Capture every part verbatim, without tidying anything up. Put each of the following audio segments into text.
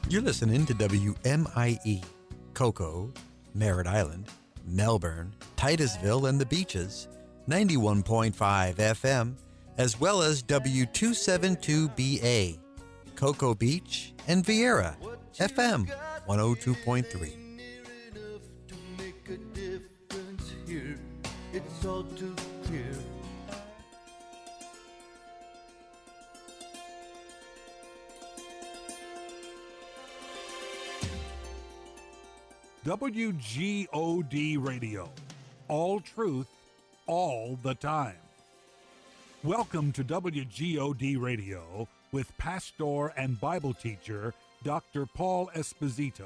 You're listening to W M I E, Cocoa, Merritt Island, Melbourne, Titusville, and the Beaches, ninety-one point five F M, as well as W two seventy-two B A, Cocoa Beach, and Vieira, F M one oh two point three. It's all too clear. W G O D Radio. All truth, all the time. Welcome to W G O D Radio with pastor and Bible teacher Doctor Paul Esposito.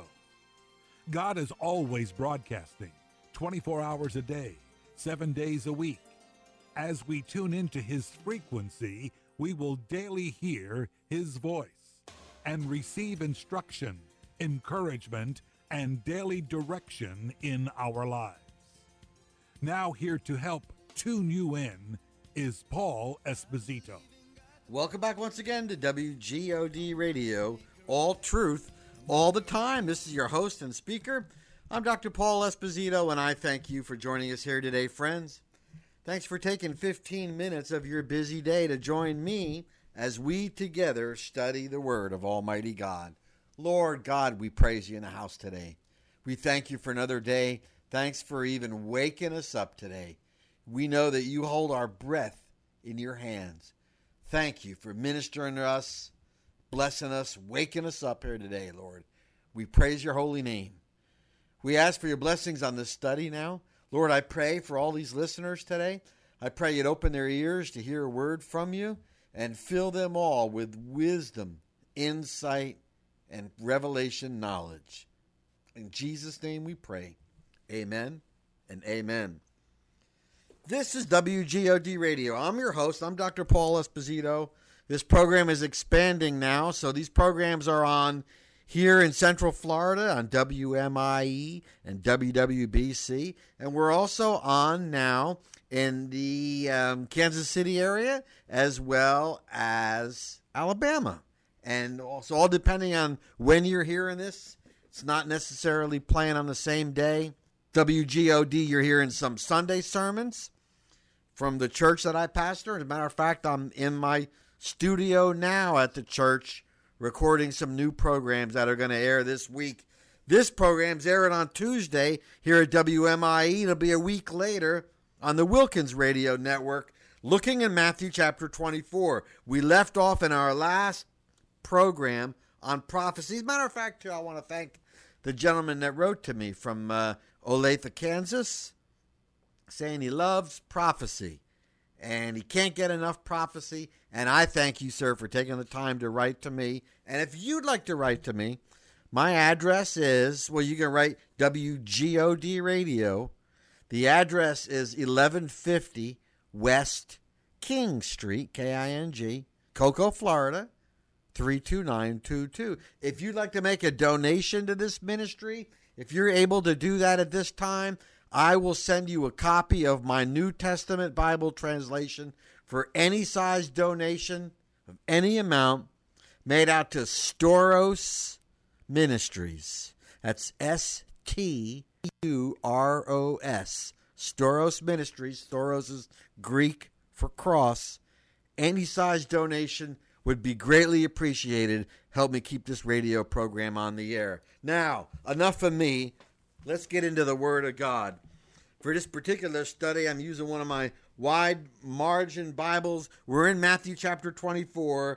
God is always broadcasting, twenty-four hours a day, seven days a week. As we tune into his frequency, we will daily hear his voice and receive instruction, encouragement, and daily direction in our lives. Now here to help tune you in is Paul Esposito. Welcome back once again to W G O D Radio, all truth, all the time. This is your host and speaker. I'm Doctor Paul Esposito, and I thank you for joining us here today, friends. Thanks for taking fifteen minutes of your busy day to join me as we together study the Word of Almighty God. Lord God, we praise you in the house today. We thank you for another day. Thanks for even waking us up today. We know that you hold our breath in your hands. Thank you for ministering to us, blessing us, waking us up here today, Lord. We praise your holy name. We ask for your blessings on this study now. Lord, I pray for all these listeners today. I pray you'd open their ears to hear a word from you and fill them all with wisdom, insight, and revelation knowledge. In Jesus' name we pray. Amen and amen. This is W G O D Radio. I'm your host. I'm Doctor Paul Esposito. This program is expanding now, so these programs are on here in Central Florida on W M I E and W W B C, and we're also on now in the um, Kansas City area as well as Alabama. And also, all depending on when you're hearing this, it's not necessarily playing on the same day. W G O D, you're hearing some Sunday sermons from the church that I pastor. As a matter of fact, I'm in my studio now at the church recording some new programs that are going to air this week. This program's airing on Tuesday here at W M I E. It'll be a week later on the Wilkins Radio Network, looking in Matthew chapter twenty-four. We left off in our last program on prophecy. As a matter of fact, too, I want to thank the gentleman that wrote to me from uh, Olathe, Kansas, saying he loves prophecy and he can't get enough prophecy. And I thank you, sir, for taking the time to write to me. And if you'd like to write to me, my address is, well, you can write W G O D Radio. The address is eleven fifty West King Street, K I N G, Cocoa, Florida, three two nine two two. If you'd like to make a donation to this ministry, if you're able to do that at this time, I will send you a copy of my New Testament Bible translation for any size donation of any amount made out to Storos Ministries. That's S T U R O S. Storos Ministries. Storos is Greek for cross. Any size donation would be greatly appreciated. Help me keep this radio program on the air. Now, enough of me. Let's get into the Word of God. For this particular study, I'm using one of my wide margin Bibles. We're in Matthew chapter twenty-four.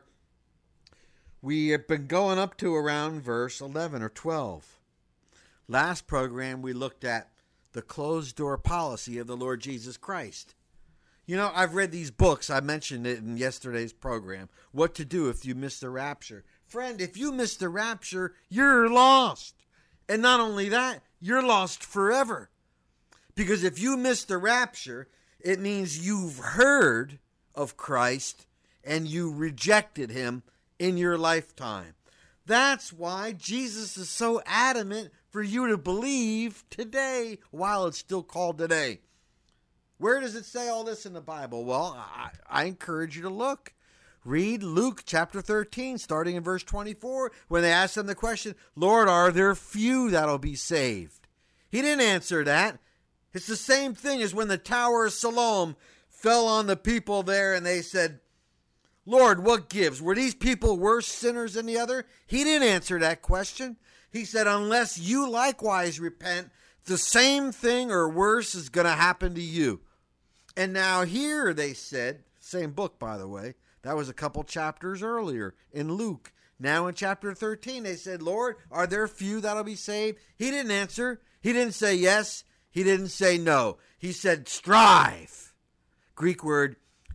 We have been going up to around verse eleven or twelve. Last program, we looked at the closed door policy of the Lord Jesus Christ. You know, I've read these books. I mentioned it in yesterday's program. What to do if you miss the rapture. Friend, if you miss the rapture, you're lost. And not only that, you're lost forever. Because if you miss the rapture, it means you've heard of Christ and you rejected him in your lifetime. That's why Jesus is so adamant for you to believe today while it's still called today. Where does it say all this in the Bible? Well, I, I encourage you to look. Read Luke chapter thirteen, starting in verse twenty-four, when they asked him the question, Lord, are there few that'll be saved? He didn't answer that. It's the same thing as when the Tower of Siloam fell on the people there and they said, Lord, what gives? Were these people worse sinners than the other? He didn't answer that question. He said, unless you likewise repent, the same thing or worse is going to happen to you. And now here they said, same book, by the way, that was a couple chapters earlier in Luke. Now in chapter thirteen, they said, Lord, are there few that'll be saved? He didn't answer. He didn't say yes. He didn't say no. He said, strive. Greek word,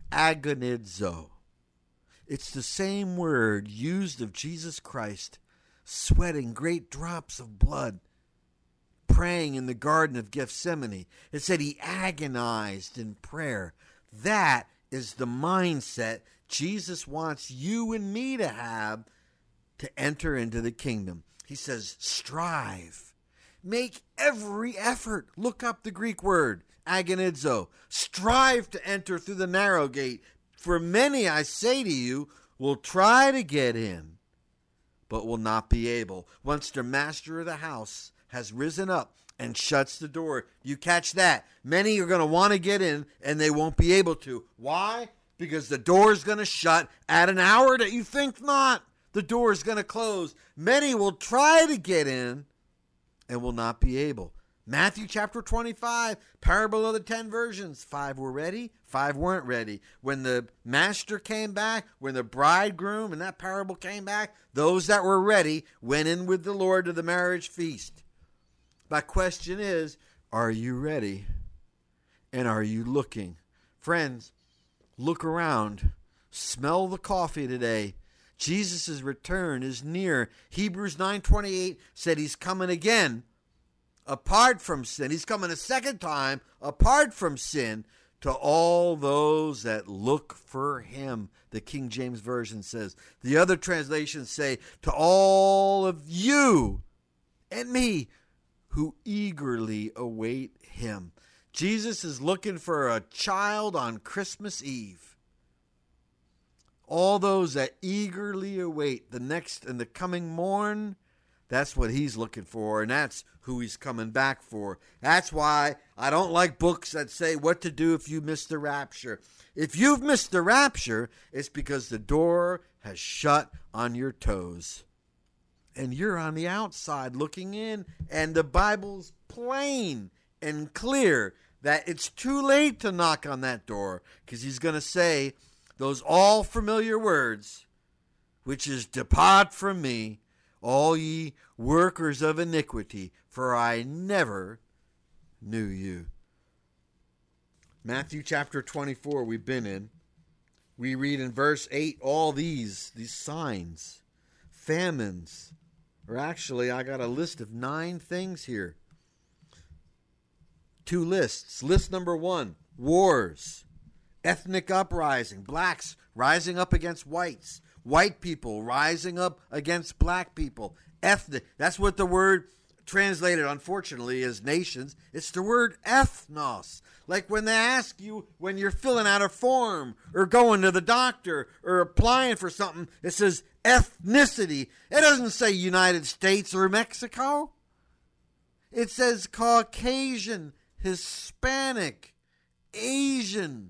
agonizo. It's the same word used of Jesus Christ, sweating great drops of blood, praying in the Garden of Gethsemane. It said he agonized in prayer. That is the mindset Jesus wants you and me to have to enter into the kingdom. He says, strive. Make every effort. Look up the Greek word, agonizo. Strive to enter through the narrow gate. For many, I say to you, will try to get in, but will not be able. Once the master of the house has risen up and shuts the door, you catch that. Many are going to want to get in, and they won't be able to. Why? Because the door is going to shut at an hour that you think not. The door is going to close. Many will try to get in and will not be able. Matthew chapter twenty-five, parable of the ten virgins. Five were ready, five weren't ready. When the master came back, when the bridegroom in that parable came back, those that were ready went in with the Lord to the marriage feast. My question is, are you ready? And are you looking? Friends, look around. Smell the coffee today. Jesus' return is near. Hebrews nine twenty-eight said he's coming again. Apart from sin. He's coming a second time apart from sin to all those that look for him. The King James Version says. The other translations say to all of you and me who eagerly await him. Jesus is looking for a child on Christmas Eve. All those that eagerly await the next and the coming morn, that's what he's looking for, and that's who he's coming back for. That's why I don't like books that say what to do if you miss the rapture. If you've missed the rapture, it's because the door has shut on your toes. And you're on the outside looking in, and the Bible's plain and clear that it's too late to knock on that door, because he's going to say those all familiar words, which is, depart from me, all ye workers of iniquity, for I never knew you. Matthew chapter twenty-four we've been in. We read in verse eight all these, these signs, famines, or actually I got a list of nine things here. Two lists. List number one, wars, ethnic uprising, blacks rising up against whites, white people rising up against black people. Ethnic, that's what the word translated, unfortunately, as nations. It's the word ethnos. Like when they ask you when you're filling out a form or going to the doctor or applying for something, it says ethnicity. It doesn't say United States or Mexico. It says Caucasian, Hispanic, Asian,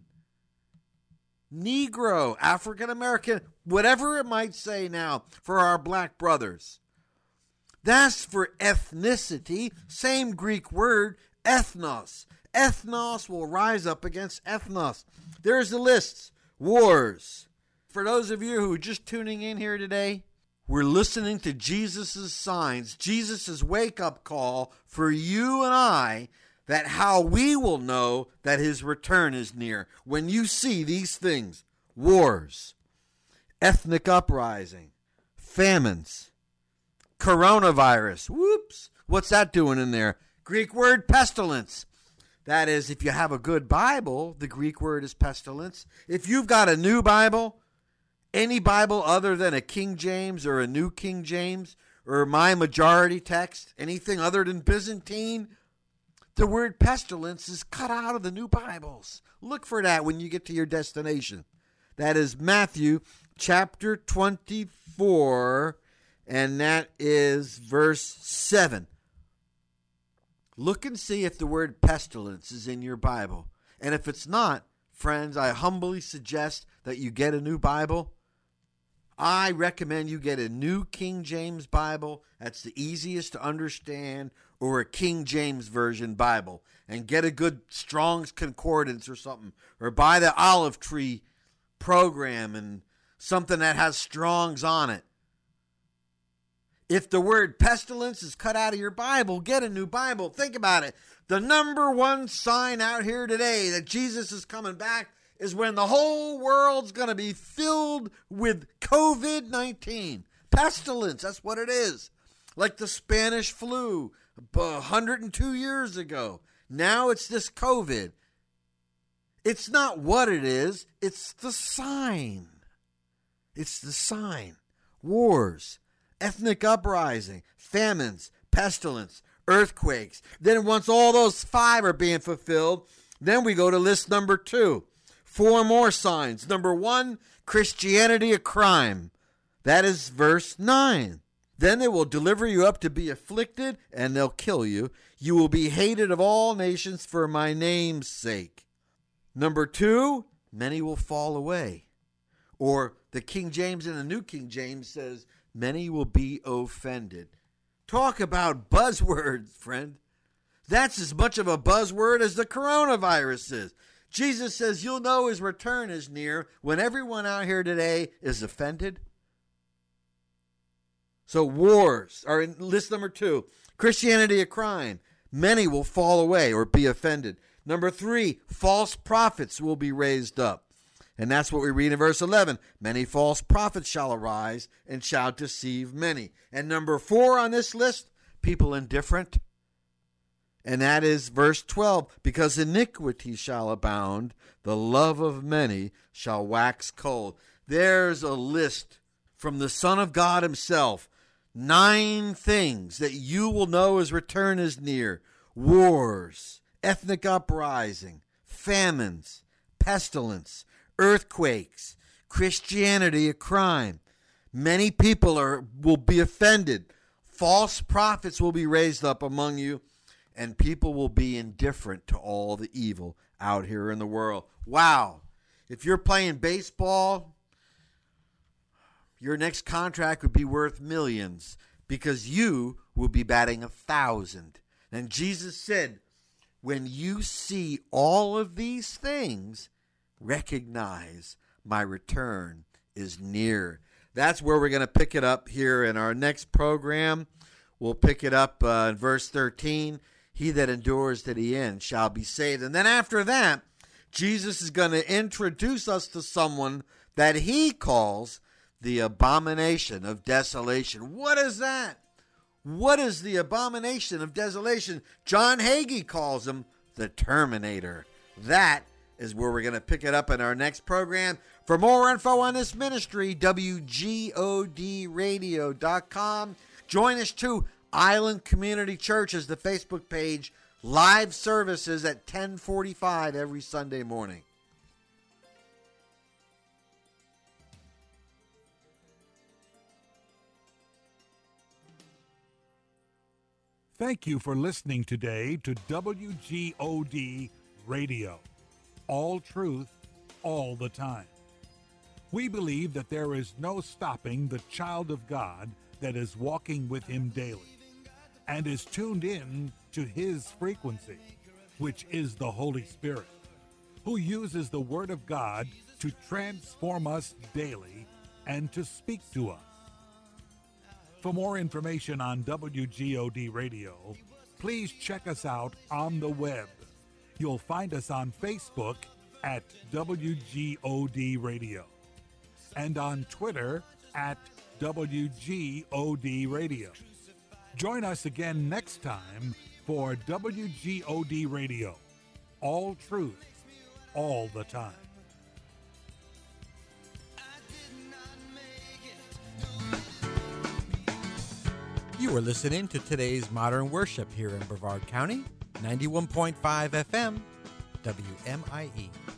Negro, African American, whatever it might say now for our black brothers. That's for ethnicity. Same Greek word, ethnos. Ethnos will rise up against ethnos. There's the lists. Wars. For those of you who are just tuning in here today, we're listening to Jesus' signs, Jesus' wake-up call for you and I, that how we will know that his return is near. When you see these things, wars, ethnic uprising, famines, coronavirus. Whoops. What's that doing in there? Greek word pestilence. That is, if you have a good Bible, the Greek word is pestilence. If you've got a new Bible, any Bible other than a King James or a New King James or my majority text, anything other than Byzantine, the word pestilence is cut out of the new Bibles. Look for that when you get to your destination. That is Matthew chapter twenty-four, and that is verse seven. Look and see if the word pestilence is in your Bible. And if it's not, friends, I humbly suggest that you get a new Bible. I recommend you get a new King James Bible. That's the easiest to understand, or a King James Version Bible. And get a good Strong's Concordance or something. Or buy the Olive Tree program and something that has Strong's on it. If the word pestilence is cut out of your Bible, get a new Bible. Think about it. The number one sign out here today that Jesus is coming back is when the whole world's going to be filled with covid nineteen. Pestilence, that's what it is. Like the Spanish flu one hundred two years ago. Now it's this COVID. It's not what it is, it's the sign. It's the sign. Wars, ethnic uprising, famines, pestilence, earthquakes. Then once all those five are being fulfilled, then we go to list number two. Four more signs. Number one, Christianity a crime. That is verse nine. Then they will deliver you up to be afflicted, and they'll kill you. You will be hated of all nations for my name's sake. Number two, many will fall away. Or the King James and the New King James says, many will be offended. Talk about buzzwords, friend. That's as much of a buzzword as the coronavirus is. Jesus says you'll know his return is near when everyone out here today is offended. So wars are in list number two. Christianity a crime. Many will fall away or be offended. Number three, false prophets will be raised up. And that's what we read in verse eleven. Many false prophets shall arise and shall deceive many. And number four on this list, people indifferent. And that is verse twelve. Because iniquity shall abound, the love of many shall wax cold. There's a list from the Son of God himself. Nine things that you will know his return is near. Wars, ethnic uprising, famines, pestilence, earthquakes, Christianity a crime. Many people are will be offended. False prophets will be raised up among you, and people will be indifferent to all the evil out here in the world. Wow. If you're playing baseball, your next contract would be worth millions because you will be batting a thousand. And Jesus said, when you see all of these things, recognize my return is near. That's where we're going to pick it up here in our next program. We'll pick it up uh, in verse thirteen. He that endures to the end shall be saved. And then after that, Jesus is going to introduce us to someone that he calls the abomination of desolation. What is that? What is the abomination of desolation? John Hagee calls him the Terminator. That is where we're going to pick it up in our next program. For more info on this ministry, W G O D radio dot com. Join us too. Island Community Church is the Facebook page. Live services at ten forty-five every Sunday morning. Thank you for listening today to W G O D Radio. All truth, all the time. We believe that there is no stopping the child of God that is walking with him daily and is tuned in to his frequency, which is the Holy Spirit, who uses the Word of God to transform us daily and to speak to us. For more information on W G O D Radio, please check us out on the web. You'll find us on Facebook at W G O D Radio and on Twitter at W G O D Radio. Join us again next time for W G O D Radio. All truth, all the time. You are listening to today's Modern Worship here in Brevard County, ninety-one point five F M, W M I E.